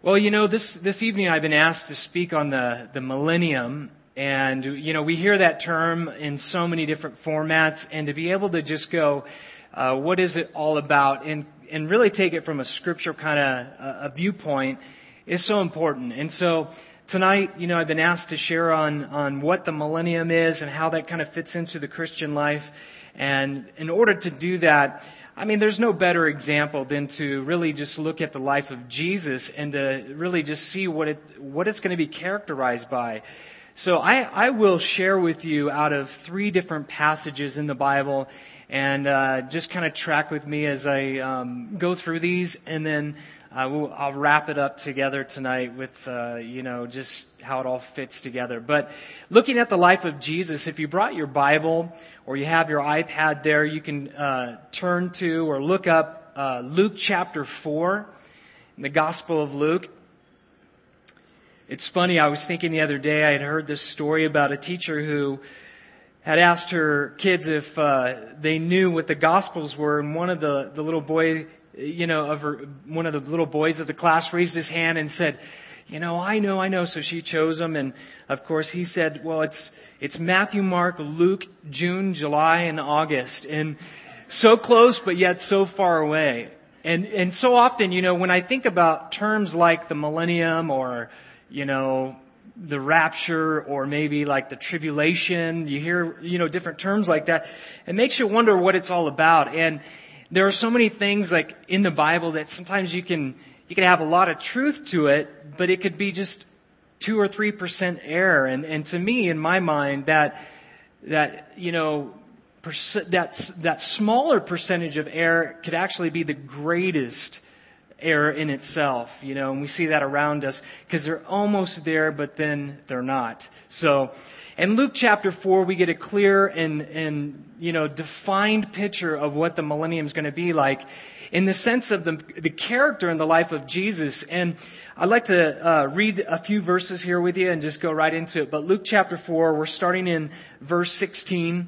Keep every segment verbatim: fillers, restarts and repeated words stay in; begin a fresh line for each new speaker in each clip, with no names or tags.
Well, you know, this, this evening I've been asked to speak on the, the millennium. And, you know, we hear that term in so many different formats. And to be able to just go, uh, what is it all about? And, and really take it from a scriptural kind of uh, a viewpoint is so important. And so tonight, you know, I've been asked to share on, on what the millennium is and how that kind of fits into the Christian life. And in order to do that, I mean, there's no better example than to really just look at the life of Jesus and to really just see what it what it's going to be characterized by. So I, I will share with you out of three different passages in the Bible, and uh, just kind of track with me as I um, go through these, and then uh, we'll, I'll wrap it up together tonight with uh, you know just how it all fits together. But looking at the life of Jesus, if you brought your Bible or you have your iPad there, you can uh, turn to or look up uh, Luke chapter four, in the Gospel of Luke. It's funny, I was thinking the other day, I had heard this story about a teacher who had asked her kids if uh, they knew what the Gospels were, and one of the, the little boy, you know, of her, one of the little boys of the class raised his hand and said, you know, I know, I know. So she chose him. And of course he said, well, it's, it's Matthew, Mark, Luke, June, July, and August. And so close, but yet so far away. And, and so often, you know, when I think about terms like the millennium or, you know, the rapture or maybe like the tribulation, you hear, you know, different terms like that. It makes you wonder what it's all about. And there are so many things like in the Bible that sometimes you can, you can have a lot of truth to it, but it could be just two or three percent error. And, and to me, in my mind, that, that, you know, perc- that, that smaller percentage of error could actually be the greatest error in itself, you know, and we see that around us because they're almost there, but then they're not. So, in Luke chapter four, we get a clear and, and, you know, defined picture of what the millennium is going to be like in the sense of the, the character and the life of Jesus. And I'd like to uh, read a few verses here with you and just go right into it. But Luke chapter four, we're starting in verse sixteen.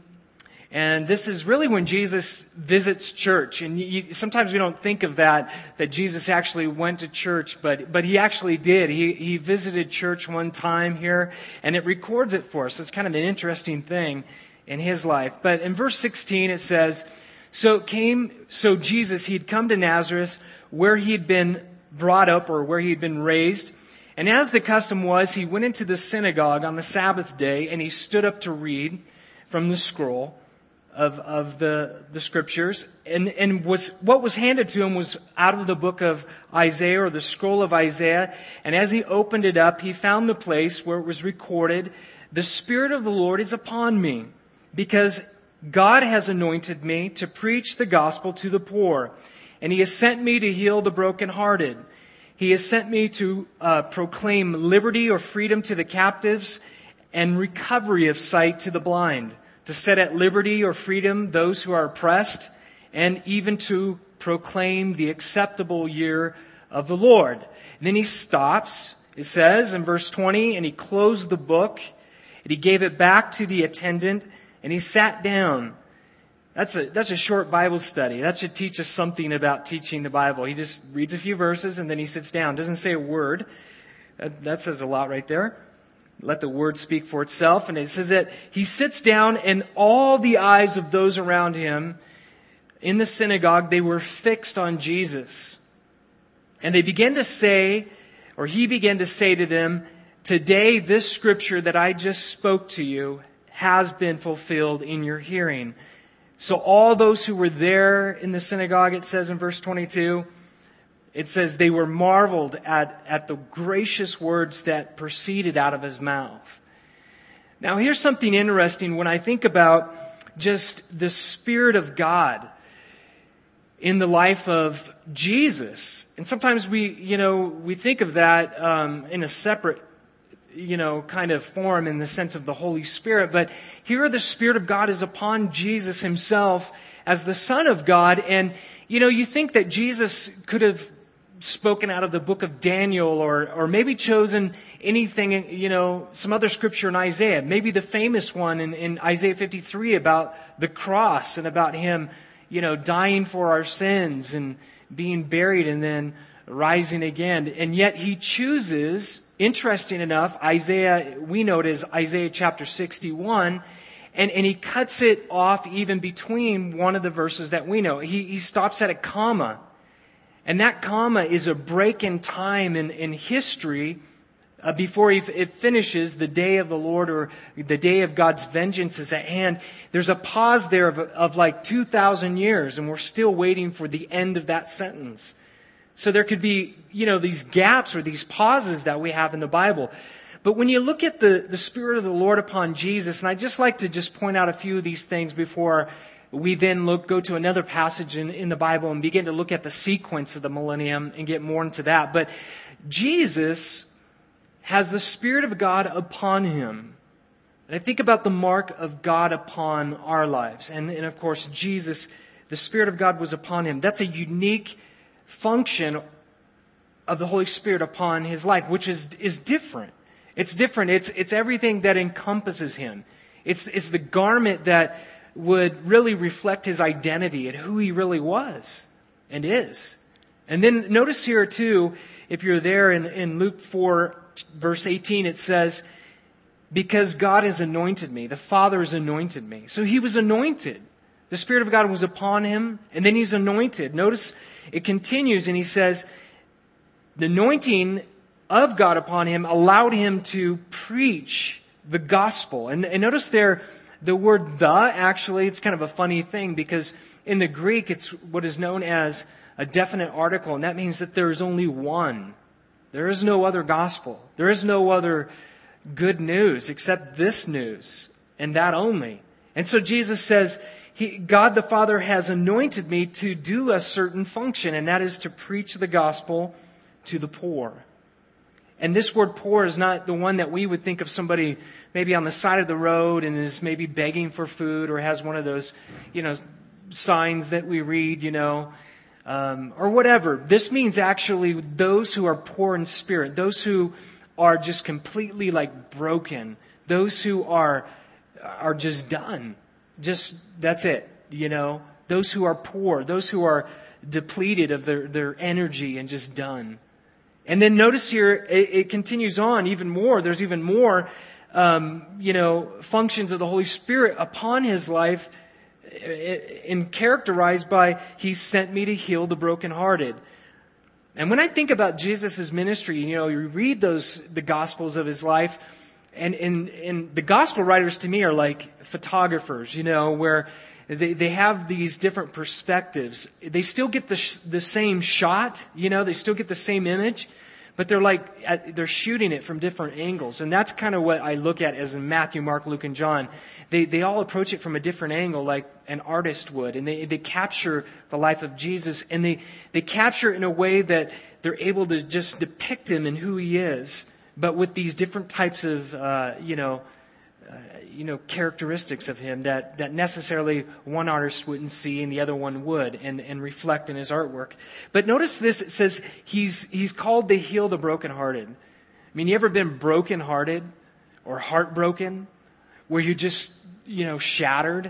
And this is really when Jesus visits church. And you, sometimes we don't think of that, that Jesus actually went to church, but, but he actually did. He, he visited church one time here, and it records it for us. It's kind of an interesting thing in his life. But in verse sixteen, it says, So came, so Jesus, he'd come to Nazareth, where he'd been brought up, or where he'd been raised. And as the custom was, he went into the synagogue on the Sabbath day, and he stood up to read from the scroll of, of the, the scriptures. And, and was, what was handed to him was out of the book of Isaiah, or the scroll of Isaiah. And as he opened it up, he found the place where it was recorded, The Spirit of the Lord is upon me, because God has anointed me to preach the gospel to the poor. And he has sent me to heal the brokenhearted. He has sent me to uh, proclaim liberty or freedom to the captives and recovery of sight to the blind, to set at liberty or freedom those who are oppressed, and even to proclaim the acceptable year of the Lord. And then he stops, it says in verse twenty, and he closed the book, and he gave it back to the attendant, and he sat down. That's a, that's a short Bible study. That should teach us something about teaching the Bible. He just reads a few verses, and then he sits down. Doesn't say a word. That, that says a lot right there. Let the word speak for itself. And it says that he sits down, and all the eyes of those around him in the synagogue, they were fixed on Jesus. And they began to say, or he began to say to them, today this scripture that I just spoke to you has been fulfilled in your hearing. So all those who were there in the synagogue, it says in verse twenty-two, it says they were marveled at, at the gracious words that proceeded out of his mouth. Now here's something interesting when I think about just the Spirit of God in the life of Jesus. And sometimes we, you know, we think of that um, in a separate, you know, kind of form in the sense of the Holy Spirit. But here the Spirit of God is upon Jesus himself as the Son of God. And, you know, you think that Jesus could have spoken out of the book of Daniel, or or maybe chosen anything, you know, some other scripture in Isaiah. Maybe the famous one in, in Isaiah fifty-three about the cross and about him, you know, dying for our sins and being buried and then rising again. And yet he chooses, interesting enough, Isaiah, we know it as Isaiah chapter sixty-one, and, and he cuts it off even between one of the verses that we know. He, he stops at a comma. And that comma is a break in time in, in history uh, before he, it finishes the day of the Lord, or the day of God's vengeance is at hand. There's a pause there of, of like two thousand years, and we're still waiting for the end of that sentence. So there could be, you know, these gaps or these pauses that we have in the Bible. But when you look at the, the Spirit of the Lord upon Jesus, and I'd just like to just point out a few of these things before we then look, go to another passage in, in the Bible and begin to look at the sequence of the millennium and get more into that. But Jesus has the Spirit of God upon him. And I think about the mark of God upon our lives. And, and of course, Jesus, the Spirit of God was upon him. That's a unique function of the Holy Spirit upon his life, which is, is different. It's different. It's, it's everything that encompasses him. It's, it's the garment that would really reflect his identity and who he really was and is. And then notice here too, if you're there in, in Luke four, verse eighteen, it says, because God has anointed me, the Father has anointed me. So he was anointed. The Spirit of God was upon him, and then he's anointed. Notice it continues, and he says, the anointing of God upon him allowed him to preach the gospel. And, and notice there, the word the, actually, it's kind of a funny thing, because in the Greek, it's what is known as a definite article, and that means that there is only one. There is no other gospel. There is no other good news except this news, and that only. And so Jesus says, he, God the Father has anointed me to do a certain function, and that is to preach the gospel to the poor. And this word poor is not the one that we would think of somebody maybe on the side of the road and is maybe begging for food, or has one of those, you know, signs that we read, you know, um, or whatever. This means actually those who are poor in spirit, those who are just completely like broken, those who are are just done. Just, that's it, you know. Those who are poor, those who are depleted of their, their energy and just done. And then notice here, it, it continues on even more. There's even more, um, you know, functions of the Holy Spirit upon his life, and characterized by, he sent me to heal the brokenhearted. And when I think about Jesus' ministry, you know, you read those, the Gospels of his life, and, and, and the Gospel writers to me are like photographers, you know, where They they have these different perspectives. They still get the sh- the same shot, you know. They still get the same image, but they're like at, they're shooting it from different angles, and that's kind of what I look at as in Matthew, Mark, Luke, and John. They they all approach it from a different angle, like an artist would, and they they capture the life of Jesus, and they they capture it in a way that they're able to just depict him and who he is, but with these different types of uh, you know. you know, characteristics of him that, that necessarily one artist wouldn't see and the other one would, and, and reflect in his artwork. But notice this, it says he's, he's called to heal the brokenhearted. I mean, you ever been brokenhearted or heartbroken where you just, you know, shattered?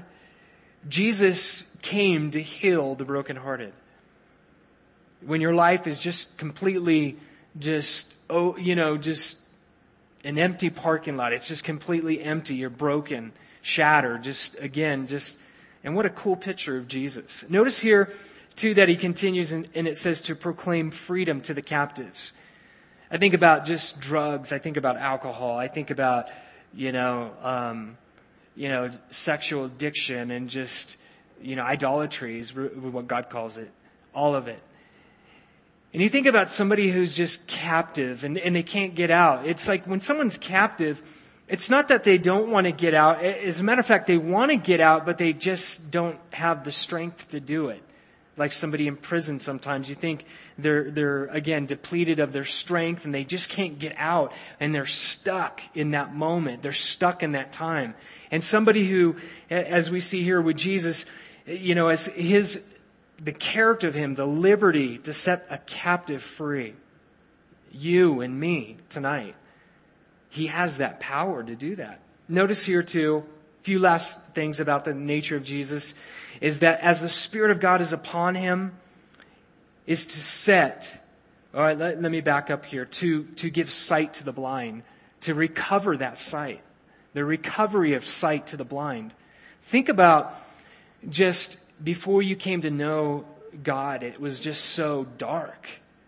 Jesus came to heal the brokenhearted. When your life is just completely just, oh, you know, just an empty parking lot. It's just completely empty. You're broken, shattered, just again, just, and what a cool picture of Jesus. Notice here, too, that he continues and, and it says to proclaim freedom to the captives. I think about just drugs. I think about alcohol. I think about, you know, um, you know, sexual addiction and just, you know, idolatry is what God calls it. All of it. And you think about somebody who's just captive and, and they can't get out. It's like when someone's captive, it's not that they don't want to get out. As a matter of fact, they want to get out, but they just don't have the strength to do it. Like somebody in prison sometimes. You think they're, they're again, depleted of their strength and they just can't get out. And they're stuck in that moment. They're stuck in that time. And somebody who, as we see here with Jesus, you know, as his... the character of him, the liberty to set a captive free. You and me tonight. He has that power to do that. Notice here too, a few last things about the nature of Jesus, is that as the Spirit of God is upon him, is to set All right, let, let me back up here. To, to give sight to the blind, to recover that sight, the recovery of sight to the blind. Think about just before you came to know God, it was just so dark.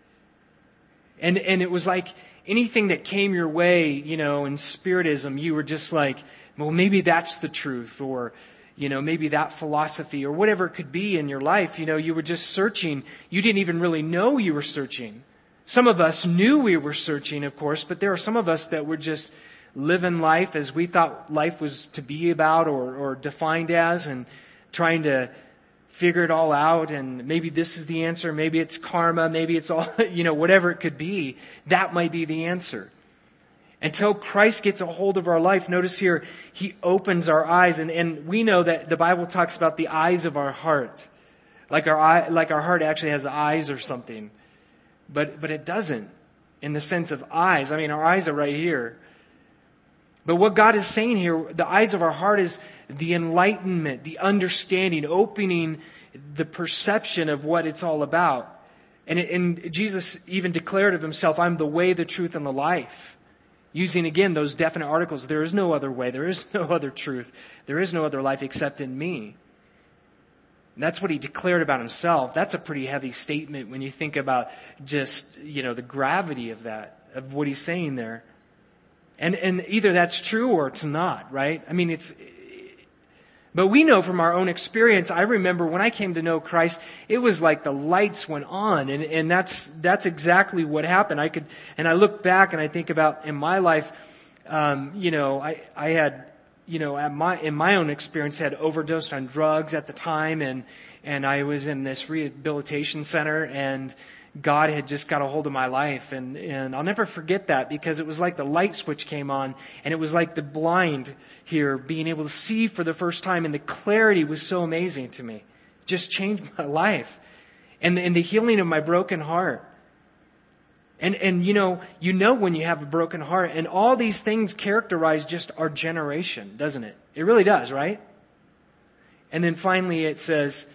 And and it was like anything that came your way, you know, in Spiritism, you were just like, well, maybe that's the truth, or, you know, maybe that philosophy, or whatever it could be in your life. You know, you were just searching. You didn't even really know you were searching. Some of us knew we were searching, of course, but there are some of us that were just living life as we thought life was to be about, or, or defined as, and trying to figure it all out, and maybe this is the answer, maybe it's karma, maybe it's all, you know, whatever it could be, that might be the answer. Until Christ gets a hold of our life, notice here, He opens our eyes, and, and we know that the Bible talks about the eyes of our heart. Like our eye, like our heart actually has eyes or something. But but it doesn't, in the sense of eyes. I mean, our eyes are right here. But what God is saying here, the eyes of our heart, is the enlightenment, the understanding, opening the perception of what it's all about. And, it, and Jesus even declared of Himself, I'm the way, the truth, and the life. Using, again, those definite articles. There is no other way. There is no other truth. There is no other life except in me. And that's what He declared about Himself. That's a pretty heavy statement when you think about just, you know, the gravity of that, of what He's saying there. And and either that's true or it's not, right? I mean, it's... But we know from our own experience, I remember when I came to know Christ, it was like the lights went on. And, and that's that's exactly what happened. I could, and I look back and I think about in my life, um, you know, I, I had, you know, at my in my own experience, had overdosed on drugs at the time, and and I was in this rehabilitation center, and God had just got a hold of my life, and, and I'll never forget that, because it was like the light switch came on, and it was like the blind here being able to see for the first time, and the clarity was so amazing to me. It just changed my life, and, and the healing of my broken heart. And and you know, you know when you have a broken heart, and all these things characterize just our generation, doesn't it? It really does, right? And then finally it says,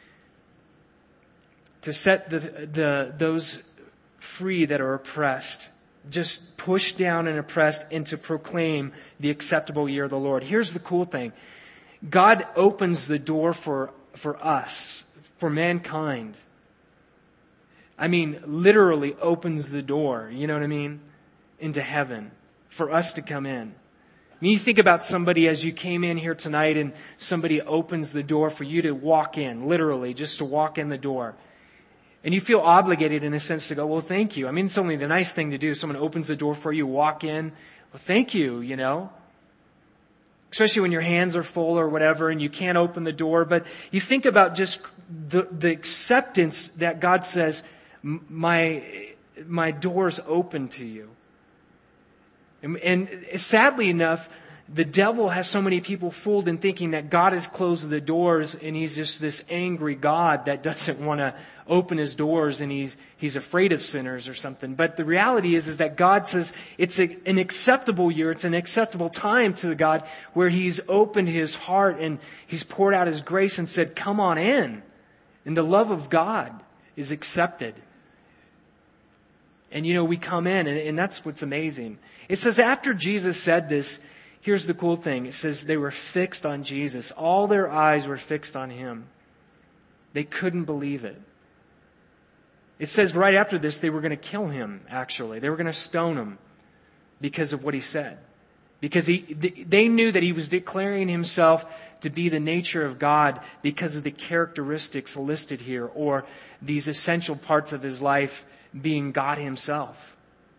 to set the, the those free that are oppressed, just push down and oppressed, and to proclaim the acceptable year of the Lord. Here's the cool thing. God opens the door for, for us, for mankind. I mean, literally opens the door, you know what I mean, into heaven, for us to come in. I mean, you think about somebody as you came in here tonight, and somebody opens the door for you to walk in, literally, just to walk in the door. And you feel obligated in a sense to go, well, thank you. I mean, it's only the nice thing to do. Someone opens the door for you, walk in. Well, thank you, you know. Especially when your hands are full or whatever and you can't open the door. But you think about just the, the acceptance that God says, my, my door's open to you. And, and sadly enough, the devil has so many people fooled in thinking that God has closed the doors and He's just this angry God that doesn't want to open His doors, and he's he's afraid of sinners or something. But the reality is, is that God says it's a, an acceptable year, it's an acceptable time to God where He's opened His heart and He's poured out His grace and said, come on in. And the love of God is accepted. And you know, we come in, and, and that's what's amazing. It says after Jesus said this, here's the cool thing. It says they were fixed on Jesus. All their eyes were fixed on Him. They couldn't believe it. It says right after this, they were going to kill Him, actually. They were going to stone Him because of what He said. Because he, they knew that He was declaring Himself to be the nature of God because of the characteristics listed here, or these essential parts of His life being God Himself.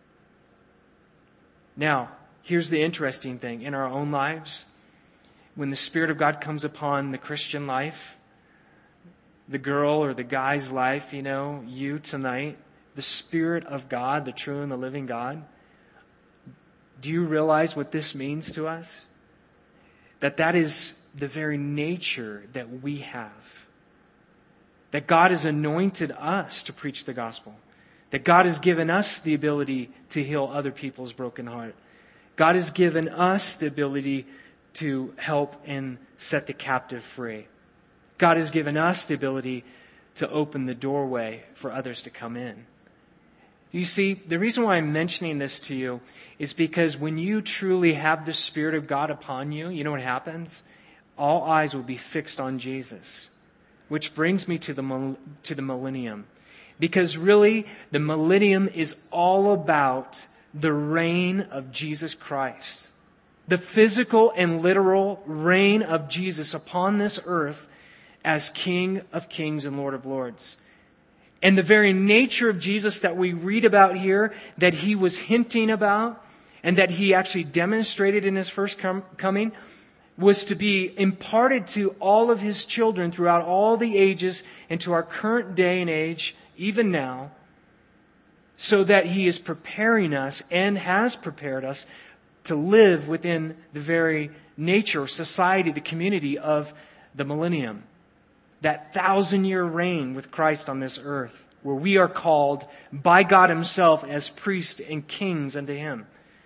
Now, here's the interesting thing. In our own lives, when the Spirit of God comes upon the Christian life, the girl or the guy's life, you know, you tonight, the Spirit of God, the true and the living God, do you realize what this means to us? That that is the very nature that we have. That God has anointed us to preach the gospel. That God has given us the ability to heal other people's broken heart. God has given us the ability to help and set the captive free. God has given us the ability to open the doorway for others to come in. You see, the reason why I'm mentioning this to you is because when you truly have the Spirit of God upon you, you know what happens? All eyes will be fixed on Jesus. Which brings me to the to the millennium. Because really, the millennium is all about the reign of Jesus Christ. The physical and literal reign of Jesus upon this earth as King of Kings and Lord of Lords. And the very nature of Jesus that we read about here, that he was hinting about, and that he actually demonstrated in his first com- coming, was to be imparted to all of his children throughout all the ages and to our current day and age, even now, so that he is preparing us and has prepared us to live within the very nature, society, the community of the millennium. That thousand-year reign with Christ on this earth, where we are called by God himself as priests and kings unto him.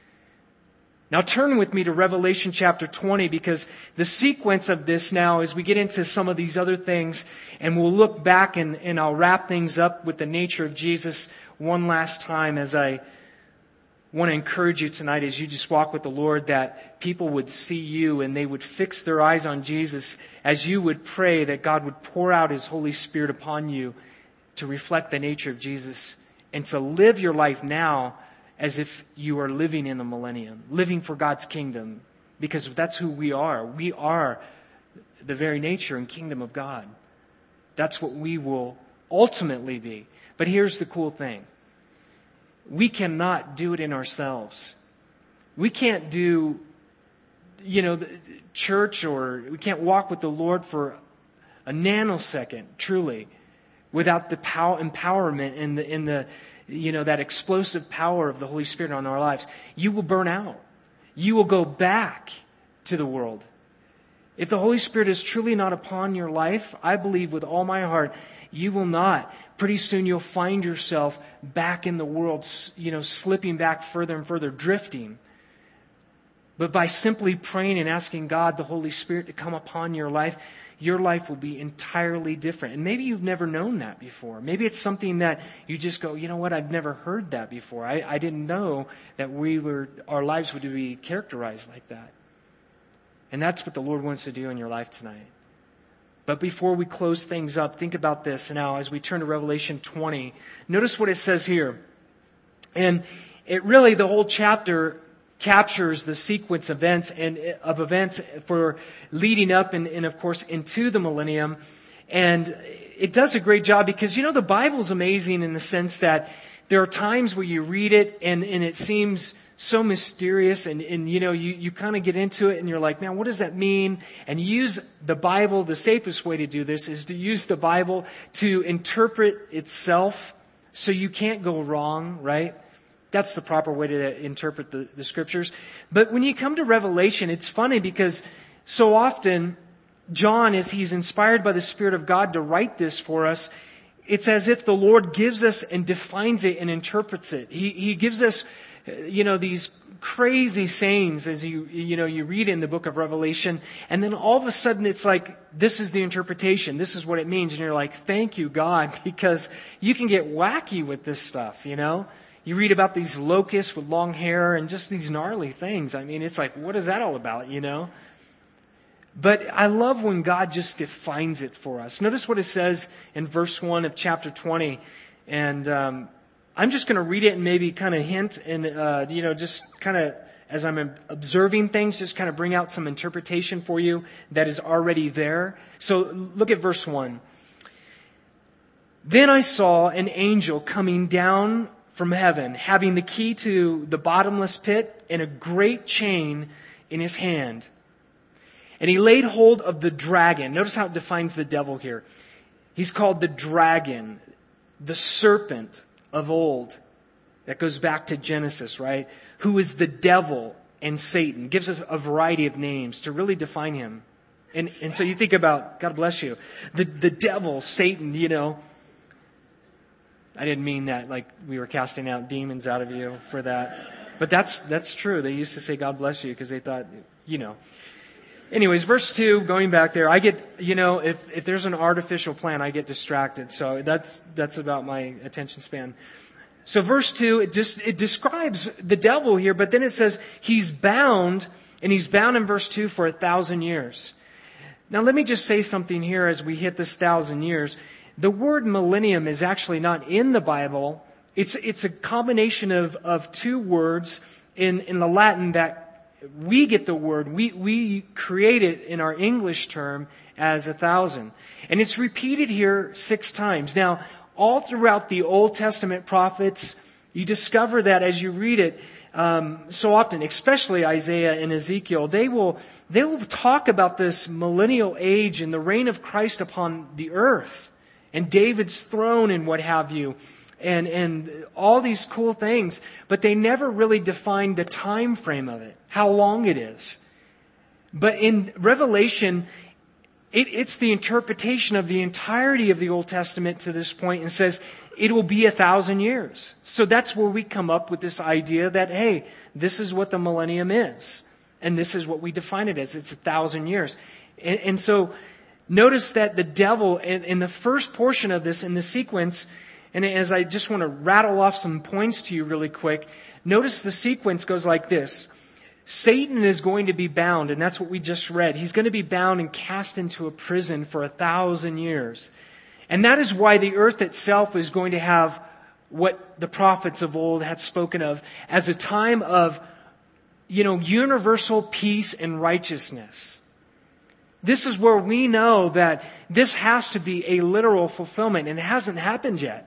Now turn with me to Revelation chapter twenty, because the sequence of this now is we get into some of these other things, and we'll look back and, and I'll wrap things up with the nature of Jesus one last time as I want to encourage you tonight as you just walk with the Lord, that people would see you and they would fix their eyes on Jesus as you would pray that God would pour out his Holy Spirit upon you to reflect the nature of Jesus and to live your life now as if you are living in the millennium, living for God's kingdom, because that's who we are. We are the very nature and kingdom of God. That's what we will ultimately be. But here's the cool thing. We cannot do it in ourselves. We can't do, you know, church, or we can't walk with the Lord for a nanosecond, truly, without the power, empowerment and the, in the, you know, that explosive power of the Holy Spirit on our lives. You will burn out. You will go back to the world. If the Holy Spirit is truly not upon your life, I believe with all my heart, you will not. Pretty soon you'll find yourself back in the world, you know, slipping back further and further, drifting. But by simply praying and asking God, the Holy Spirit, to come upon your life, your life will be entirely different. And maybe you've never known that before. Maybe it's something that you just go, you know what, I've never heard that before. I, I didn't know that we were, our lives would be characterized like that. And that's what the Lord wants to do in your life tonight. But before we close things up, think about this now as we turn to Revelation twenty. Notice what it says here. And it really, the whole chapter captures the sequence of events and of events for leading up and, and of course into the millennium. And it does a great job because, you know, the Bible's amazing in the sense that there are times where you read it and, and it seems so mysterious, and, and you know, you, you kind of get into it and you're like, man, what does that mean? And you use the Bible. The safest way to do this is to use the Bible to interpret itself so you can't go wrong, right? That's the proper way to interpret the, the scriptures. But when you come to Revelation, it's funny because so often John, as he's inspired by the Spirit of God to write this for us, it's as if the Lord gives us and defines it and interprets it. He, he gives us, you know, these crazy sayings as you, you know, you read in the book of Revelation. And then all of a sudden it's like, this is the interpretation. This is what it means. And you're like, thank you, God, because you can get wacky with this stuff, you know. You read about these locusts with long hair and just these gnarly things. I mean, it's like, what is that all about, you know? But I love when God just defines it for us. Notice what it says in verse one of chapter twenty. And um, I'm just going to read it and maybe kind of hint and, uh, you know, just kind of, as I'm observing things, just kind of bring out some interpretation for you that is already there. So look at verse one. Then I saw an angel coming down from heaven, having the key to the bottomless pit and a great chain in his hand. And he laid hold of the dragon. Notice how it defines the devil here. He's called the dragon, the serpent of old. That goes back to Genesis, right? Who is the devil and Satan. Gives us a variety of names to really define him. And, and so you think about, God bless you, the, the devil, Satan, you know. I didn't mean that like we were casting out demons out of you for that. But that's that's true. They used to say God bless you because they thought, you know. Anyways, verse two, going back there, I get, you know, if, if there's an artificial plan, I get distracted. So that's that's about my attention span. So verse two, it just, it describes the devil here, but then it says he's bound, and he's bound in verse two for a thousand years. Now let me just say something here as we hit this thousand years. The word millennium is actually not in the Bible. It's, it's a combination of, of two words in, in the Latin that we get the word, we, we create it in our English term as a thousand. And it's repeated here six times. Now, all throughout the Old Testament prophets, you discover that as you read it um, so often, especially Isaiah and Ezekiel, they will they will talk about this millennial age and the reign of Christ upon the earth and David's throne and what have you, and and all these cool things. But they never really defined the time frame of it, how long it is. But in Revelation, It, it's the interpretation of the entirety of the Old Testament to this point and says it will be a thousand years. So that's where we come up with this idea that, hey, this is what the millennium is. And this is what we define it as. It's a thousand years. And, and so notice that the devil, in, in the first portion of this, in the sequence, and as I just want to rattle off some points to you really quick, notice the sequence goes like this. Satan is going to be bound, and that's what we just read. He's going to be bound and cast into a prison for a thousand years. And that is why the earth itself is going to have what the prophets of old had spoken of as a time of, you know, universal peace and righteousness. This is where we know that this has to be a literal fulfillment, and it hasn't happened yet.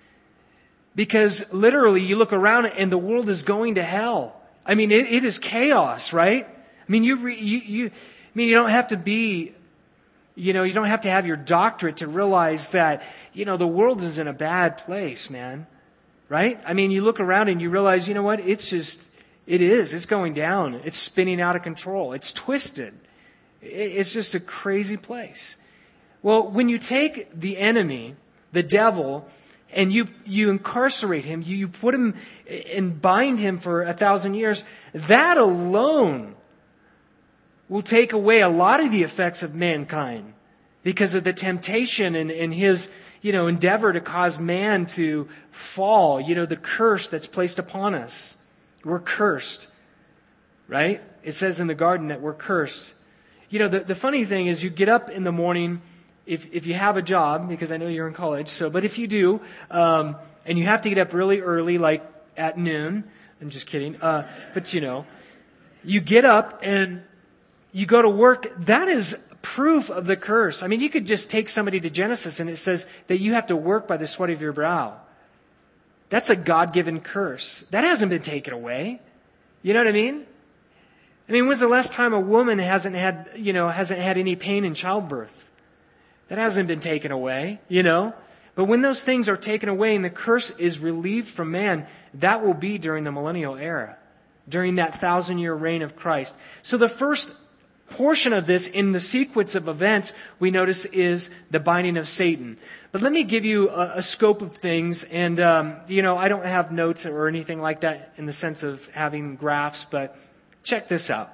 Because literally, you look around and the world is going to hell. I mean, it, it is chaos, right? I mean, you, re, you, you, I mean, you don't have to be, you know, you don't have to have your doctorate to realize that, you know, the world is in a bad place, man. Right? I mean, you look around and you realize, you know what? It's just, it is. It's going down. It's spinning out of control. It's twisted. It, it's just a crazy place. Well, when you take the enemy, the devil, and you, you incarcerate him, you, you put him and bind him for a thousand years, that alone will take away a lot of the effects of mankind because of the temptation and, and his, you know, endeavor to cause man to fall, you know, the curse that's placed upon us. We're cursed, right? It says in the garden that we're cursed. You know, the, the funny thing is you get up in the morning, If if you have a job, because I know you're in college, so but if you do, um, and you have to get up really early, like at noon, I'm just kidding, uh, but you know, you get up and you go to work, that is proof of the curse. I mean, you could just take somebody to Genesis and it says that you have to work by the sweat of your brow. That's a God-given curse. That hasn't been taken away. You know what I mean? I mean, when's the last time a woman hasn't had, you know, hasn't had any pain in childbirth? That hasn't been taken away, you know. But when those things are taken away and the curse is relieved from man, that will be during the millennial era, during that thousand-year reign of Christ. So the first portion of this in the sequence of events we notice is the binding of Satan. But let me give you a, a scope of things. And, um, you know, I don't have notes or anything like that in the sense of having graphs, but check this out.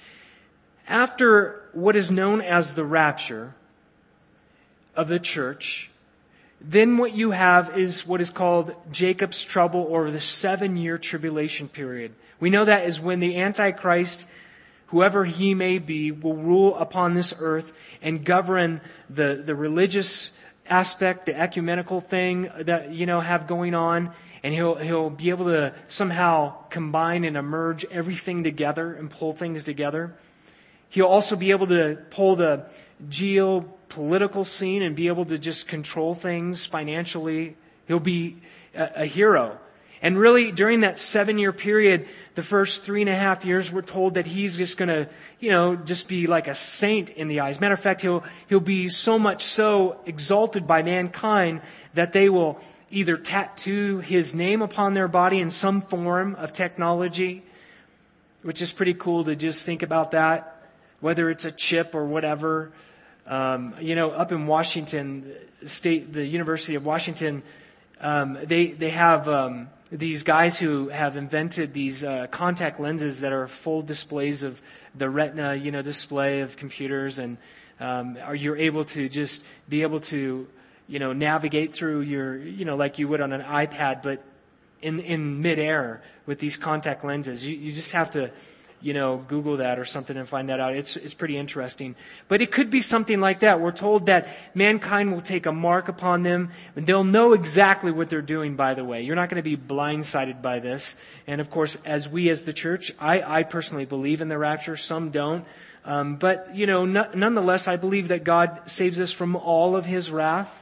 After what is known as the rapture of the church, then what you have is what is called Jacob's trouble, or the seven-year tribulation period. We know that is when the Antichrist, whoever he may be, will rule upon this earth and govern the, the religious aspect, the ecumenical thing that, you know, have going on. And he'll, he'll be able to somehow combine and merge everything together and pull things together. He'll also be able to pull the geopolitical scene and be able to just control things financially. He'll be a, a hero. And really, during that seven-year period, the first three and a half years, we're told that he's just going to, you know, just be like a saint in the eyes. Matter of fact, he'll he'll be so much so exalted by mankind that they will either tattoo his name upon their body in some form of technology, which is pretty cool to just think about that. Whether it's a chip or whatever. Um, you know, up in Washington State, the University of Washington, um, they they have um, these guys who have invented these uh, contact lenses that are full displays of the retina, you know, display of computers, and um, are you're able to just be able to, you know, navigate through your, you know, like you would on an iPad, but in, in midair with these contact lenses. You, you just have to, you know, Google that or something and find that out. It's, it's pretty interesting. But it could be something like that. We're told that mankind will take a mark upon them. And they'll know exactly what they're doing, by the way. You're not going to be blindsided by this. And of course, as we as the church, I, I personally believe in the rapture. Some don't. Um, but, you know, no, nonetheless, I believe that God saves us from all of His wrath.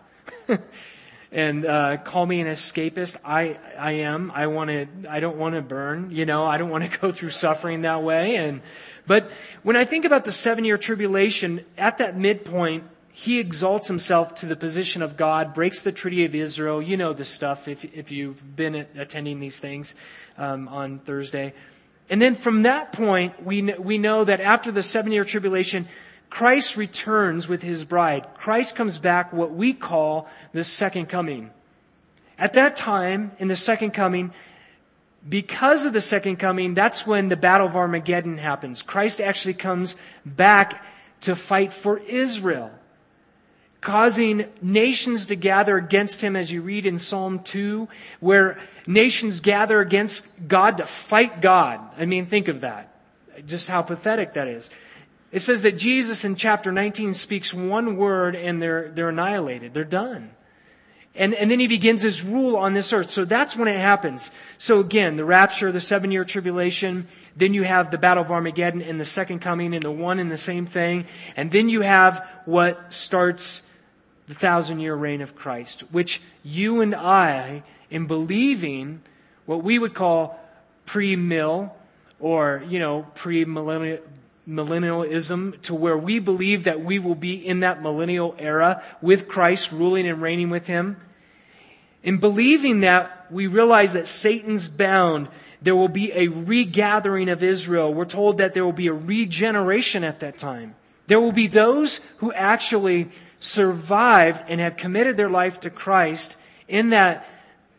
And uh, call me an escapist. I I am. I want to. I don't want to burn. You know. I don't want to go through suffering that way. And but when I think about the seven-year tribulation, at that midpoint, He exalts Himself to the position of God, breaks the treaty of Israel. You know this stuff if if you've been attending these things um, on Thursday. And then from that point, we we know that after the seven-year tribulation, Christ returns with His bride. Christ comes back, what we call the second coming. At that time, in the second coming, because of the second coming, that's when the Battle of Armageddon happens. Christ actually comes back to fight for Israel, causing nations to gather against Him, as you read in Psalm two, where nations gather against God to fight God. I mean, think of that. Just how pathetic that is. It says that Jesus in chapter nineteen speaks one word and they're they're annihilated. They're done. And and then He begins His rule on this earth. So that's when it happens. So again, the rapture, the seven-year tribulation, then you have the Battle of Armageddon and the second coming and the one and the same thing. And then you have what starts the thousand-year reign of Christ, which you and I, in believing what we would call pre-mill or, you know, pre-millennial, millennialism, to where we believe that we will be in that millennial era with Christ ruling and reigning with Him. In believing that, we realize that Satan's bound. There will be a regathering of Israel. We're told that there will be a regeneration at that time. There will be those who actually survived and have committed their life to Christ in that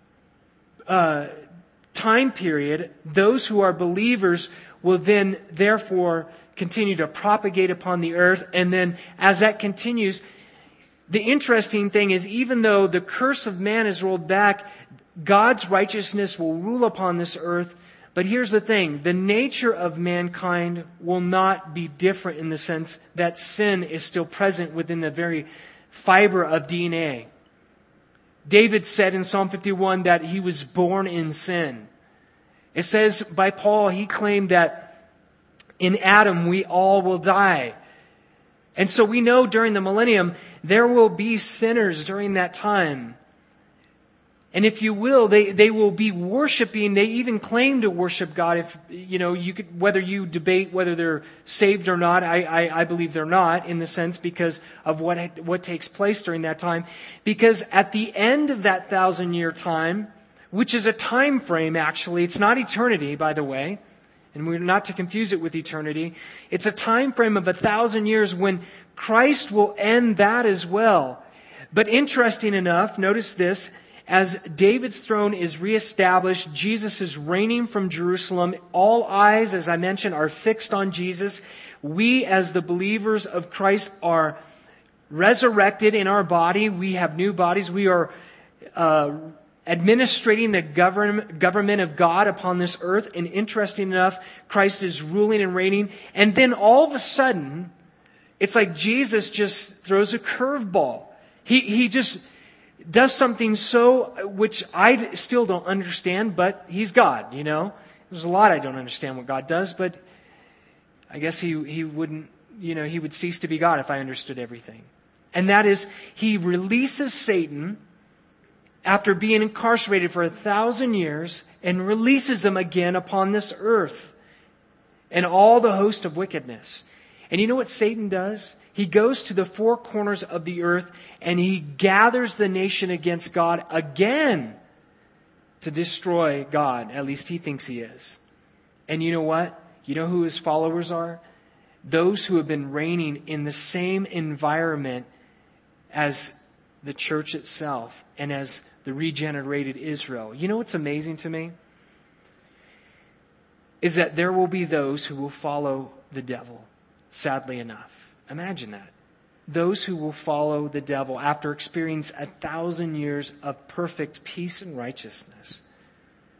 uh, time period. Those who are believers will then therefore continue to propagate upon the earth. And then as that continues, the interesting thing is, even though the curse of man is rolled back, God's righteousness will rule upon this earth. But here's the thing, the nature of mankind will not be different in the sense that sin is still present within the very fiber of D N A. David said in Psalm fifty-one that he was born in sin. It says by Paul, he claimed that in Adam we all will die. And so we know during the millennium there will be sinners during that time. And if you will, they, they will be worshiping, they even claim to worship God. If you know, you could, whether you debate whether they're saved or not, I, I, I believe they're not, in the sense because of what what takes place during that time. Because at the end of that thousand year time, which is a time frame actually, it's not eternity, by the way, and we're not to confuse it with eternity. It's a time frame of a thousand years when Christ will end that as well. But interesting enough, notice this, as David's throne is reestablished, Jesus is reigning from Jerusalem. All eyes, as I mentioned, are fixed on Jesus. We, as the believers of Christ, are resurrected in our body. We have new bodies. We are uh, administrating the govern, government of God upon this earth. And interesting enough, Christ is ruling and reigning. And then all of a sudden, it's like Jesus just throws a curveball. He, he just does something so, which I still don't understand, but He's God, you know. There's a lot I don't understand what God does, but I guess He, he wouldn't, you know, He would cease to be God if I understood everything. And that is, He releases Satan after being incarcerated for a thousand years and releases him again upon this earth and all the host of wickedness. And you know what Satan does? He goes to the four corners of the earth and he gathers the nation against God again to destroy God. At least he thinks he is. And you know what? You know who his followers are? Those who have been reigning in the same environment as the church itself and as the regenerated Israel. You know what's amazing to me? Is that there will be those who will follow the devil, sadly enough. Imagine that. Those who will follow the devil after experiencing a thousand years of perfect peace and righteousness.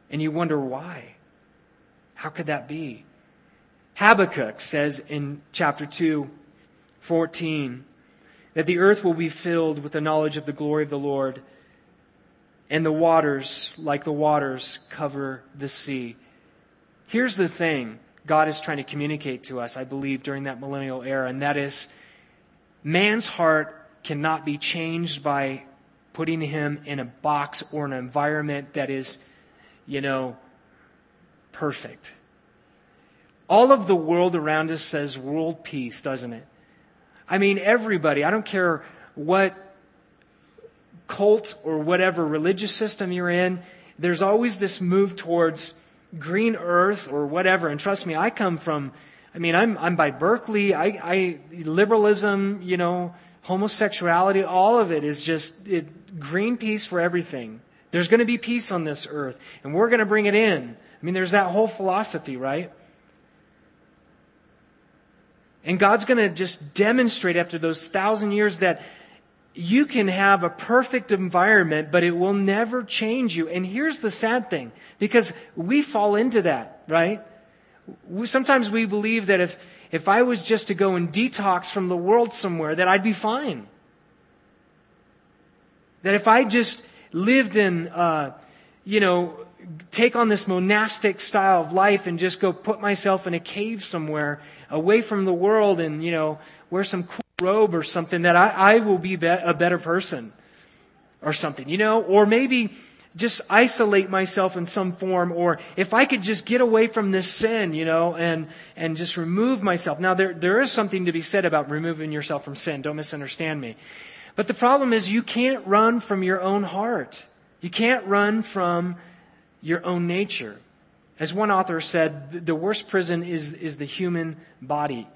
And you wonder why. How could that be? Habakkuk says in chapter two, fourteen, that the earth will be filled with the knowledge of the glory of the Lord, and the waters, like the waters, cover the sea. Here's the thing God is trying to communicate to us, I believe, during that millennial era, and that is, man's heart cannot be changed by putting him in a box or an environment that is, you know, perfect. All of the world around us says world peace, doesn't it? I mean, everybody, I don't care what cult or whatever religious system you're in, there's always this move towards green earth or whatever. And trust me, I come from, I mean, I'm I'm by Berkeley. I, I liberalism, you know, homosexuality, all of it is just it, green peace for everything. There's going to be peace on this earth, and we're going to bring it in. I mean, there's that whole philosophy, right? And God's going to just demonstrate after those thousand years that you can have a perfect environment, but it will never change you. And here's the sad thing, because we fall into that, right? We, sometimes we believe that if, if I was just to go and detox from the world somewhere, that I'd be fine. That if I just lived in, uh, you know, take on this monastic style of life and just go put myself in a cave somewhere away from the world and, you know, wear some cool robe or something, that I, I will be, be a better person or something, you know, or maybe just isolate myself in some form, or if I could just get away from this sin, you know, and, and just remove myself. Now, there, there is something to be said about removing yourself from sin. Don't misunderstand me. But the problem is you can't run from your own heart. You can't run from your own nature. As one author said, the worst prison is, is the human body.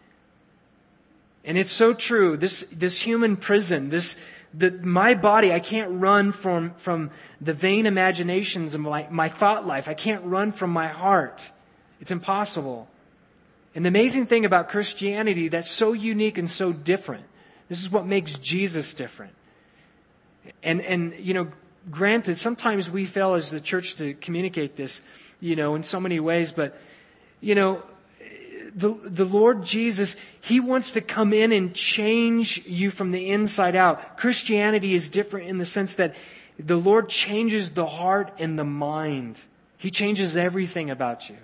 And it's so true. This, this human prison, this, the, my body, I can't run from, from the vain imaginations of my, my thought life. I can't run from my heart. It's impossible. And the amazing thing about Christianity that's so unique and so different, this is what makes Jesus different. And, and, you know, granted, sometimes we fail as the church to communicate this, you know, in so many ways. But, you know, the, the Lord Jesus, He wants to come in and change you from the inside out. Christianity is different in the sense that the Lord changes the heart and the mind. He changes everything about you.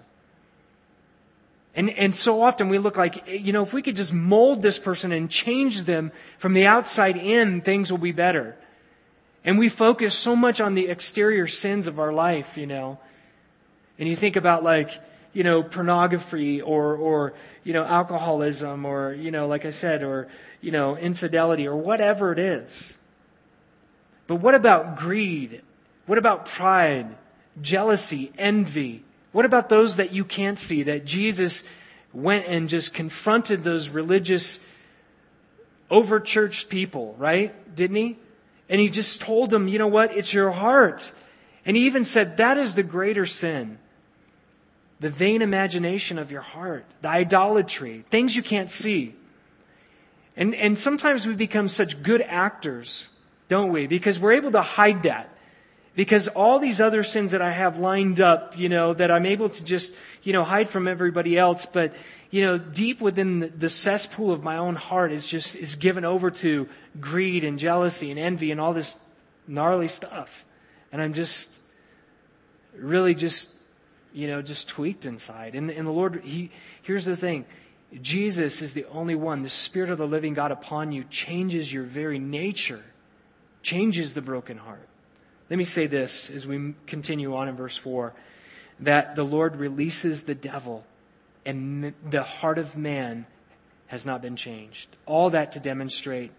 And, and so often we look like, you know, if we could just mold this person and change them from the outside in, things will be better. And we focus so much on the exterior sins of our life, you know. And you think about like, you know, pornography or, or, you know, alcoholism or, you know, like I said, or, you know, infidelity or whatever it is. But what about greed? What about pride, jealousy, envy? What about those that you can't see, that Jesus went and just confronted those religious, over-churched people, right? Didn't He? And He just told them, you know what? It's your heart. And He even said that is the greater sin. The vain imagination of your heart. The idolatry. Things you can't see. And, and sometimes we become such good actors, don't we? Because we're able to hide that. Because all these other sins that I have lined up, you know, that I'm able to just, you know, hide from everybody else. But, you know, deep within the, the cesspool of my own heart is just, is given over to greed and jealousy and envy and all this gnarly stuff. And I'm just really just, you know, just tweaked inside. And, and the Lord, He, here's the thing. Jesus is the only one. The Spirit of the living God upon you changes your very nature, changes the broken heart. Let me say this as we continue on in verse four, that the Lord releases the devil and the heart of man has not been changed. All that to demonstrate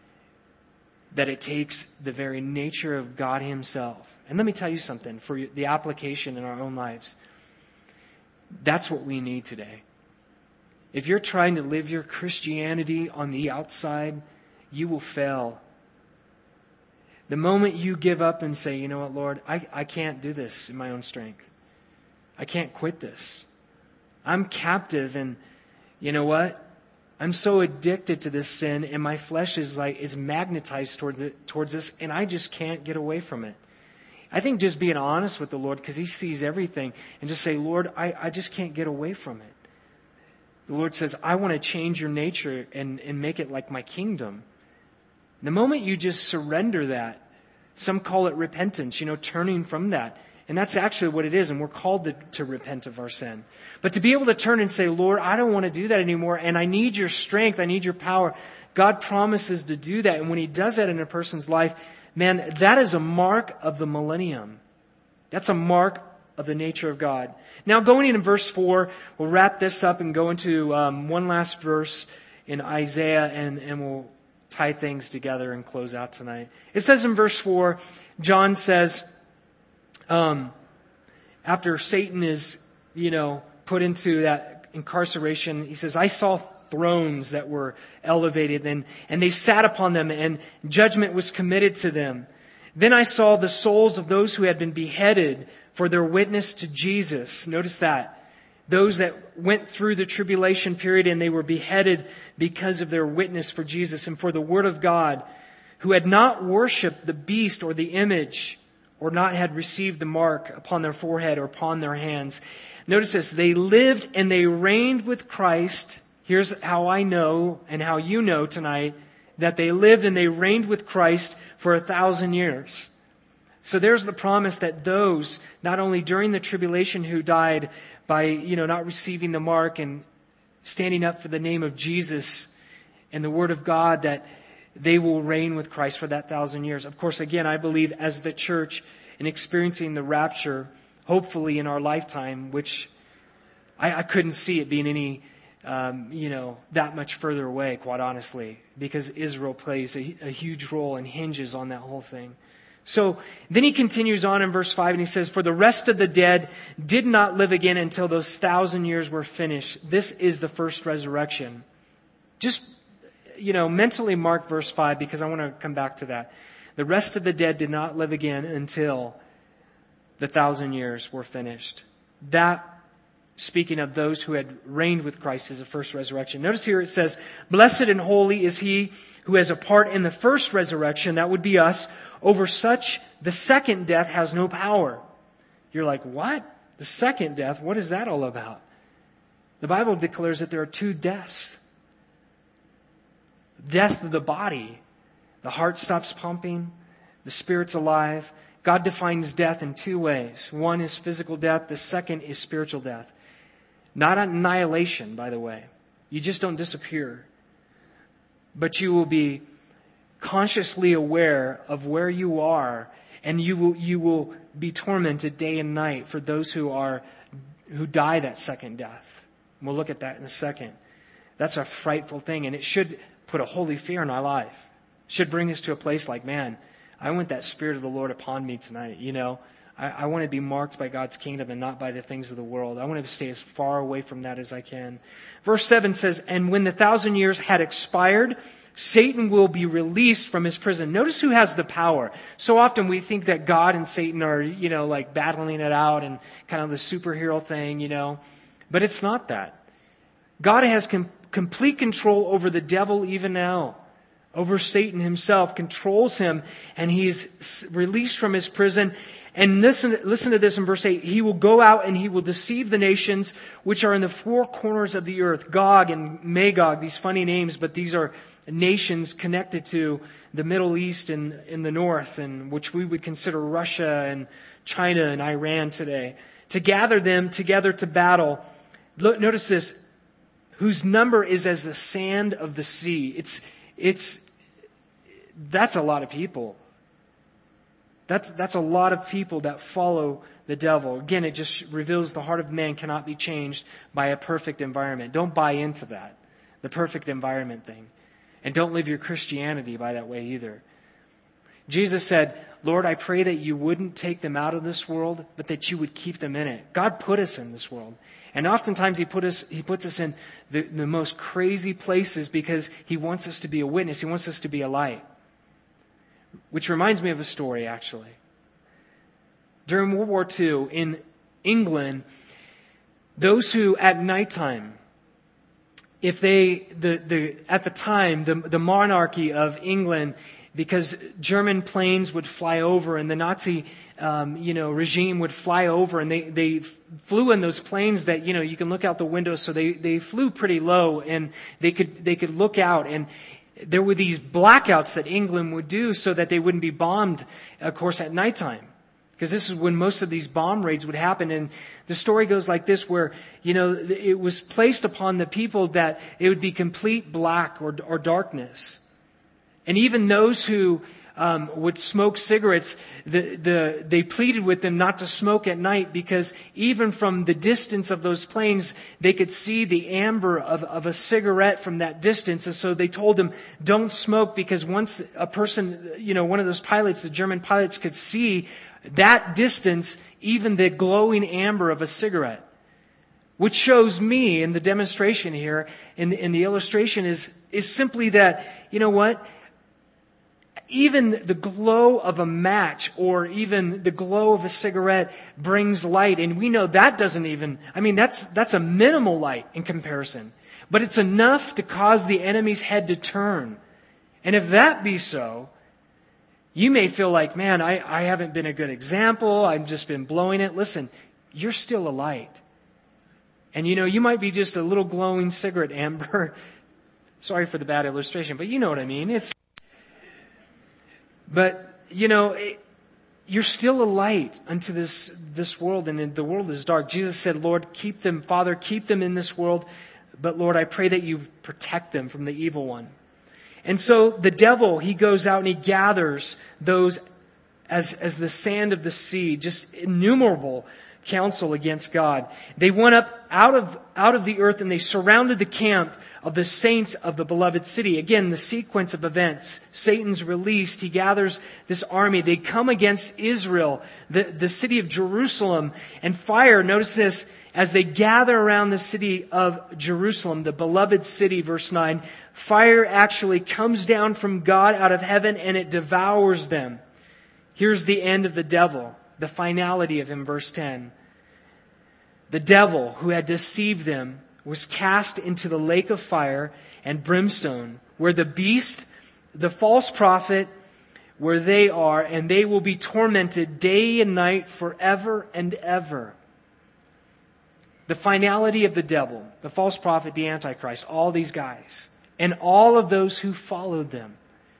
that it takes the very nature of God Himself. And let me tell you something for the application in our own lives. That's what we need today. If you're trying to live your Christianity on the outside, you will fail. The moment you give up and say, you know what, Lord, I, I can't do this in my own strength. I can't quit this. I'm captive and you know what? I'm so addicted to this sin and my flesh is like is magnetized towards it, towards this and I just can't get away from it. I think just being honest with the Lord, because He sees everything, and just say, Lord, I, I just can't get away from it. The Lord says, I want to change your nature and, and make it like my kingdom. The moment you just surrender that, some call it repentance, you know, turning from that. And that's actually what it is, and we're called to, to repent of our sin. But to be able to turn and say, Lord, I don't want to do that anymore, and I need your strength, I need your power. God promises to do that, and when He does that in a person's life, man, that is a mark of the millennium. That's a mark of the nature of God. Now, going into verse four, we'll wrap this up and go into um, one last verse in Isaiah, and, and we'll tie things together and close out tonight. It says in verse four, John says, um, after Satan is, you know, put into that incarceration, he says, I saw thrones that were elevated, and, and they sat upon them, and judgment was committed to them. Then I saw the souls of those who had been beheaded for their witness to Jesus. Notice that. Those that went through the tribulation period and they were beheaded because of their witness for Jesus and for the Word of God, who had not worshipped the beast or the image, or not had received the mark upon their forehead or upon their hands. Notice this. They lived and they reigned with Christ. Here's how I know and how you know tonight that they lived and they reigned with Christ for a thousand years. So there's the promise that those, not only during the tribulation who died by, you know, not receiving the mark and standing up for the name of Jesus and the Word of God, that they will reign with Christ for that thousand years. Of course, again, I believe as the church in experiencing the rapture, hopefully in our lifetime, which I, I couldn't see it being any, um, you know, that much further away, quite honestly, because Israel plays a, a huge role and hinges on that whole thing. So then he continues on in verse five and he says, for the rest of the dead did not live again until those thousand years were finished. This is the first resurrection. Just, you know, mentally mark verse five because I want to come back to that. The rest of the dead did not live again until the thousand years were finished. That, speaking of those who had reigned with Christ, is the first resurrection. Notice here it says, blessed and holy is he who has a part in the first resurrection, that would be us. Over such, the second death has no power. You're like, what? The second death? What is that all about? The Bible declares that there are two deaths. Death of the body. The heart stops pumping. The spirit's alive. God defines death in two ways. One is physical death. The second is spiritual death. Not annihilation, by the way. You just don't disappear. But you will be consciously aware of where you are, and you will you will be tormented day and night for those who are who die that second death. And we'll look at that in a second. That's a frightful thing, and it should put a holy fear in our life. It should bring us to a place like, man, I want that Spirit of the Lord upon me tonight. You know, I, I want to be marked by God's kingdom and not by the things of the world. I want to stay as far away from that as I can. Verse seven says, and when the thousand years had expired, Satan will be released from his prison. Notice who has the power. So often we think that God and Satan are, you know, like battling it out and kind of the superhero thing, you know. But it's not that. God has com- complete control over the devil even now. Over Satan himself, controls him, and he's released from his prison. And listen, listen to this in verse eight. He will go out and he will deceive the nations which are in the four corners of the earth. Gog and Magog, these funny names, but these are nations connected to the Middle East and in the north, and which we would consider Russia and China and Iran today, to gather them together to battle. Look, notice this, whose number is as the sand of the sea. It's, it's, that's a lot of people. That's, that's a lot of people that follow the devil. Again, it just reveals the heart of man cannot be changed by a perfect environment. Don't buy into that, the perfect environment thing. And don't live your Christianity by that way either. Jesus said, Lord, I pray that you wouldn't take them out of this world, but that you would keep them in it. God put us in this world. And oftentimes he put us, he puts us in the, the most crazy places because he wants us to be a witness. He wants us to be a light. Which reminds me of a story, actually. During World War Two in England, those who at nighttime, if they, the, the, at the time, the, the monarchy of England, because German planes would fly over, and the Nazi, um, you know, regime would fly over, and they, they flew in those planes that, you know, you can look out the window. So they, they flew pretty low, and they could, they could look out, and there were these blackouts that England would do so that they wouldn't be bombed, of course, at nighttime. Because this is when most of these bomb raids would happen. And the story goes like this, where, you know, it was placed upon the people that it would be complete black or, or darkness. And even those who um, would smoke cigarettes, the, the, they pleaded with them not to smoke at night, because even from the distance of those planes, they could see the amber of, of a cigarette from that distance. And so they told them, don't smoke, because once a person, you know, one of those pilots, the German pilots, could see that distance, even the glowing amber of a cigarette. Which shows me in the demonstration here, in the, in the illustration, is, is simply that, you know what? Even the glow of a match, or even the glow of a cigarette, brings light. And we know that doesn't even, I mean, that's, that's a minimal light in comparison. But it's enough to cause the enemy's head to turn. And if that be so, you may feel like, man, I, I haven't been a good example. I've just been blowing it. Listen, you're still a light. And you know, you might be just a little glowing cigarette amber. Sorry for the bad illustration, but you know what I mean. It's, but you know, it, you're still a light unto this, this world, and the world is dark. Jesus said, Lord, keep them, Father, keep them in this world. But Lord, I pray that you protect them from the evil one. And so the devil, he goes out and he gathers those as, as the sand of the sea, just innumerable counsel against God. They went up out of, out of the earth, and they surrounded the camp of the saints of the beloved city. Again, the sequence of events. Satan's released. He gathers this army. They come against Israel, the, the city of Jerusalem, and fire, notice this, as they gather around the city of Jerusalem, the beloved city, verse nine, fire actually comes down from God out of heaven, and it devours them. Here's the end of the devil, the finality of him, verse ten. The devil who had deceived them was cast into the lake of fire and brimstone, where the beast, the false prophet, where they are, and they will be tormented day and night forever and ever. The finality of the devil, the false prophet, the Antichrist, all these guys, and all of those who followed them.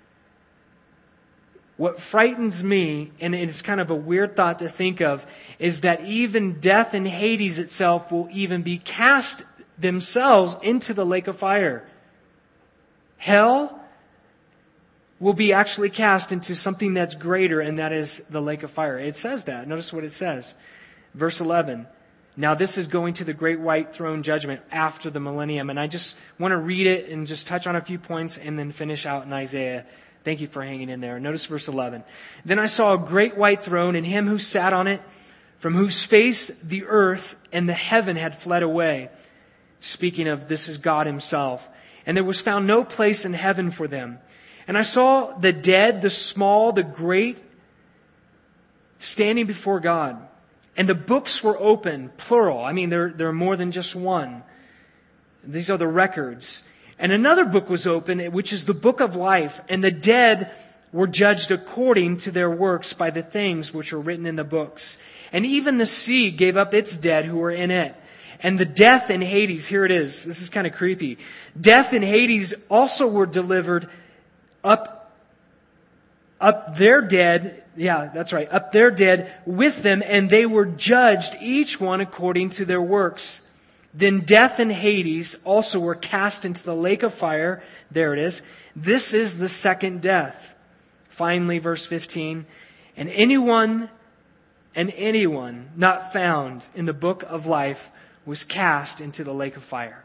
What frightens me, and it's kind of a weird thought to think of, is that even death and Hades itself will even be cast themselves into the lake of fire. Hell will be actually cast into something that's greater, and that is the lake of fire. It says that. Notice what it says. Verse eleven. Now this is going to the great white throne judgment after the millennium. And I just want to read it and just touch on a few points and then finish out in Isaiah. Thank you for hanging in there. Notice verse eleven. Then I saw a great white throne, and him who sat on it, from whose face the earth and the heaven had fled away. Speaking of, this is God himself. And there was found no place in heaven for them. And I saw the dead, the small, the great, standing before God. And the books were open, plural. I mean, there, there are more than just one. These are the records. And another book was open, which is the book of life. And the dead were judged according to their works by the things which were written in the books. And even the sea gave up its dead who were in it. And the death and Hades, here it is. This is kind of creepy. Death and Hades also were delivered up, up their dead. Yeah, that's right. Up their dead with them, and they were judged, each one according to their works. Then death and Hades also were cast into the lake of fire. There it is. This is the second death. Finally, verse fifteen. And anyone, and anyone not found in the book of life was cast into the lake of fire.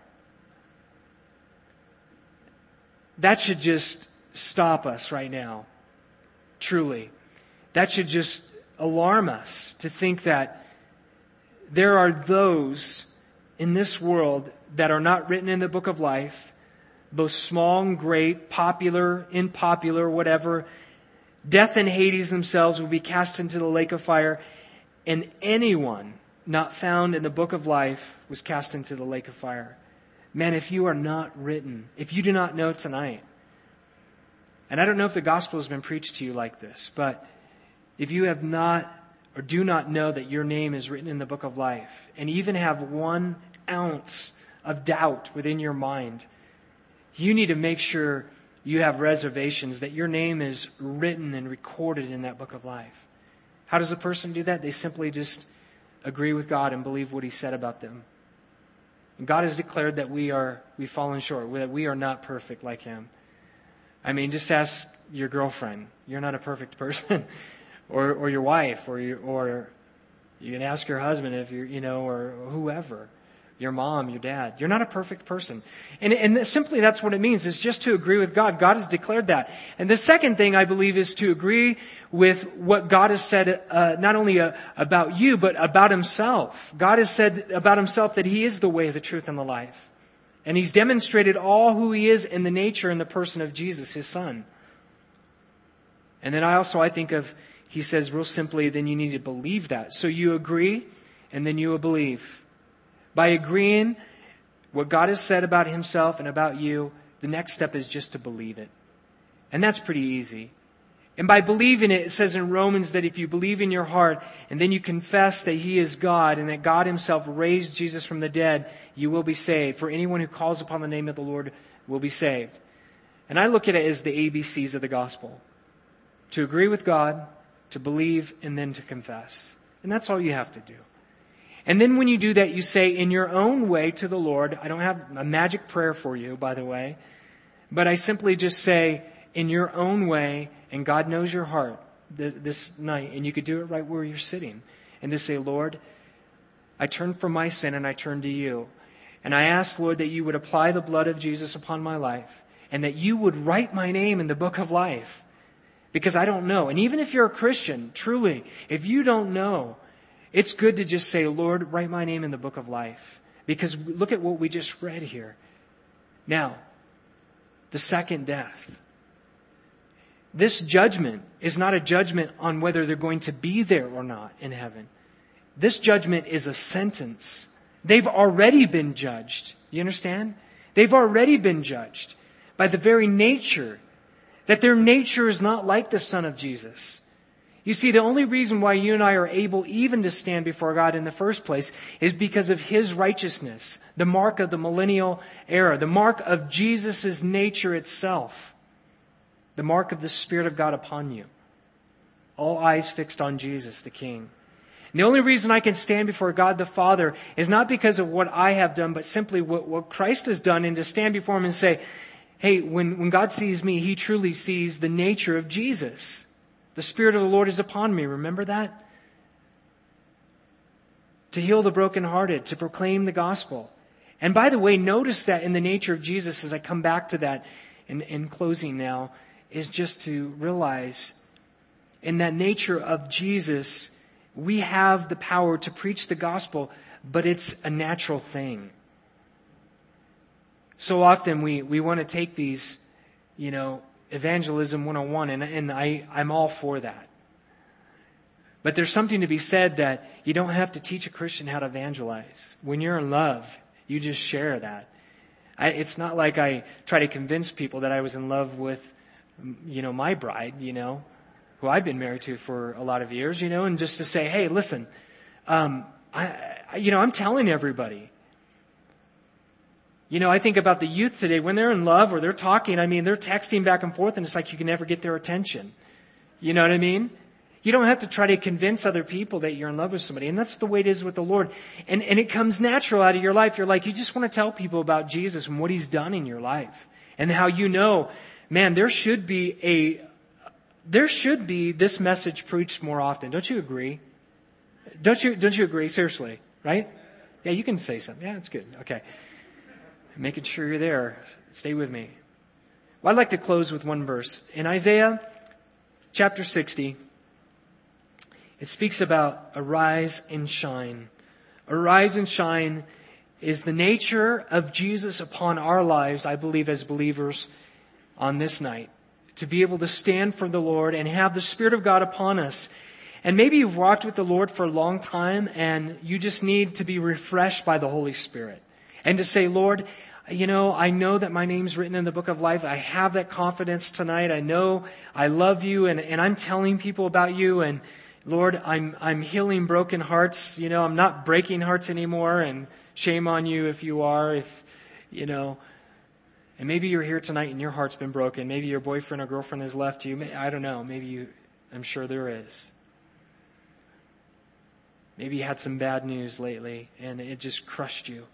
That should just stop us right now. Truly. That should just alarm us to think that there are those in this world that are not written in the book of life, both small and great, popular, unpopular, whatever. Death and Hades themselves will be cast into the lake of fire, and anyone not found in the book of life was cast into the lake of fire. Man, if you are not written, if you do not know tonight, And I don't know if the gospel has been preached to you like this, but if you have not or do not know that your name is written in the book of life, and even have one ounce of doubt within your mind, you need to make sure you have reservations that your name is written and recorded in that book of life. How does a person do that? They simply just agree with God and believe what He said about them. And God has declared that we are, we've fallen short, that we are not perfect like Him. I mean, just ask your girlfriend. You're not a perfect person. or or your wife, or your, or you can ask your husband if you're, you know, or whoever. Your mom, your dad. You're not a perfect person. And, and simply that's what it means, is just to agree with God. God has declared that. And the second thing, I believe, is to agree with what God has said, uh, not only uh, about you, but about Himself. God has said about Himself that He is the way, the truth, and the life. And He's demonstrated all who He is in the nature and the person of Jesus, His Son. And then I also, I think of, He says real simply, then you need to believe that. So you agree, and then you will believe. By agreeing what God has said about Himself and about you, the next step is just to believe it. And that's pretty easy. And by believing it, it says in Romans that if you believe in your heart and then you confess that He is God and that God Himself raised Jesus from the dead, you will be saved. For anyone who calls upon the name of the Lord will be saved. And I look at it as the A B Cs of the gospel. To agree with God, to believe, and then to confess. And that's all you have to do. And then when you do that, you say in your own way to the Lord. I don't have a magic prayer for you, by the way. But I simply just say in your own way, and God knows your heart this, this night. And you could do it right where you're sitting. And to say, Lord, I turn from my sin and I turn to You. And I ask, Lord, that You would apply the blood of Jesus upon my life. And that You would write my name in the book of life. Because I don't know. And even if you're a Christian, truly, if you don't know, it's good to just say, Lord, write my name in the book of life. Because look at what we just read here. Now, the second death. This judgment is not a judgment on whether they're going to be there or not in heaven. This judgment is a sentence. They've already been judged. You understand? They've already been judged by the very nature, that their nature is not like the Son of Jesus. You see, the only reason why you and I are able even to stand before God in the first place is because of His righteousness, the mark of the millennial era, the mark of Jesus' nature itself, the mark of the Spirit of God upon you. All eyes fixed on Jesus, the King. And the only reason I can stand before God the Father is not because of what I have done, but simply what, what Christ has done, and to stand before Him and say, hey, when, when God sees me, He truly sees the nature of Jesus. The Spirit of the Lord is upon me. Remember that? To heal the brokenhearted, to proclaim the gospel. And by the way, notice that in the nature of Jesus, as I come back to that in, in closing now, is just to realize in that nature of Jesus, we have the power to preach the gospel, but it's a natural thing. So often we, we want to take these, you know, evangelism one oh one, and, and I, I'm all for that. But there's something to be said that you don't have to teach a Christian how to evangelize. When you're in love, you just share that. I, it's not like I try to convince people that I was in love with, you know, my bride, you know, who I've been married to for a lot of years, you know, and just to say, hey, listen, um, I, I, you know, I'm telling everybody. You know, I think about the youth today, when they're in love or they're talking, I mean, they're texting back and forth and it's like you can never get their attention. You know what I mean? You don't have to try to convince other people that you're in love with somebody. And that's the way it is with the Lord. And, and it comes natural out of your life. You're like, you just want to tell people about Jesus and what He's done in your life. And how you know, man, there should be a, there should be this message preached more often. Don't you agree? Don't you, don't you agree? Seriously, right? Yeah, you can say something. Yeah, it's good. Okay. Making sure you're there. Stay with me. Well, I'd like to close with one verse. In Isaiah chapter sixty, it speaks about arise and shine. Arise and shine is the nature of Jesus upon our lives, I believe, as believers on this night. To be able to stand for the Lord and have the Spirit of God upon us. And maybe you've walked with the Lord for a long time and you just need to be refreshed by the Holy Spirit. And to say, Lord, You know, I know that my name's written in the book of life. I have that confidence tonight. I know I love you, and, and I'm telling people about you. And Lord, I'm I'm healing broken hearts. You know, I'm not breaking hearts anymore. And shame on you if you are. If you know, and maybe you're here tonight and your heart's been broken. Maybe your boyfriend or girlfriend has left you. I don't know. Maybe you. I'm sure there is. Maybe you had some bad news lately, and it just crushed you.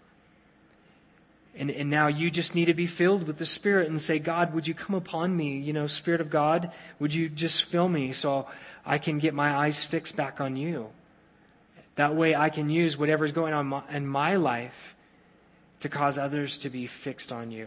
And, and now you just need to be filled with the Spirit and say, God, would you come upon me? You know, Spirit of God, would you just fill me so I can get my eyes fixed back on you? That way I can use whatever's going on in my life to cause others to be fixed on you.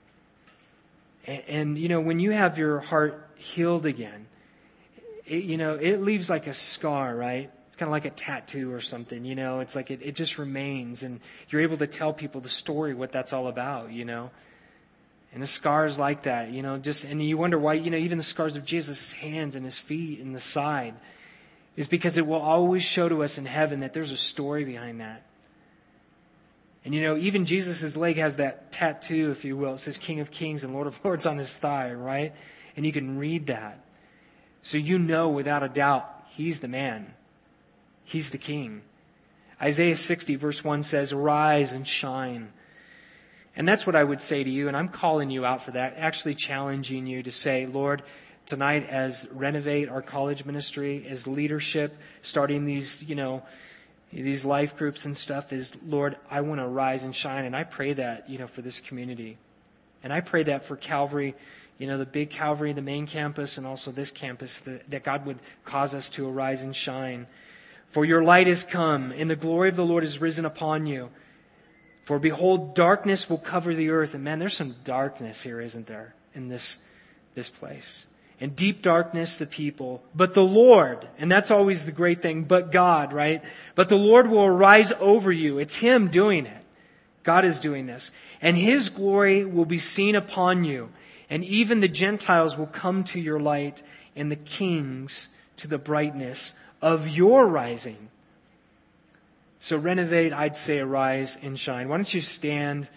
And, and you know, when you have your heart healed again, it, you know, it leaves like a scar, right? It's kind of like a tattoo or something, you know. It's like it, it just remains, and you're able to tell people the story, what that's all about, you know. And the scars like that, you know, just and you wonder why, you know, even the scars of Jesus' hands and his feet and the side is because it will always show to us in heaven that there's a story behind that. And you know, even Jesus' leg has that tattoo, if you will. It says King of Kings and Lord of Lords on his thigh, right? And you can read that. So you know without a doubt, he's the man. He's the king. Isaiah sixty verse one says, arise and shine. And that's what I would say to you, and I'm calling you out for that, actually challenging you to say, Lord, tonight as Renovate, our college ministry, as leadership, starting these, you know, these life groups and stuff is, Lord, I want to rise and shine. And I pray that, you know, for this community. And I pray that for Calvary, you know, the big Calvary, the main campus, and also this campus, that, that God would cause us to arise and shine. For your light is come, and the glory of the Lord is risen upon you. For behold, darkness will cover the earth. And man, there's some darkness here, isn't there, in this, this place. And deep darkness the people. But the Lord, and that's always the great thing, but God, right? But the Lord will arise over you. It's Him doing it. God is doing this. And His glory will be seen upon you. And even the Gentiles will come to your light, and the kings to the brightness of your rising. So Renovate, I'd say arise and shine. Why don't you stand?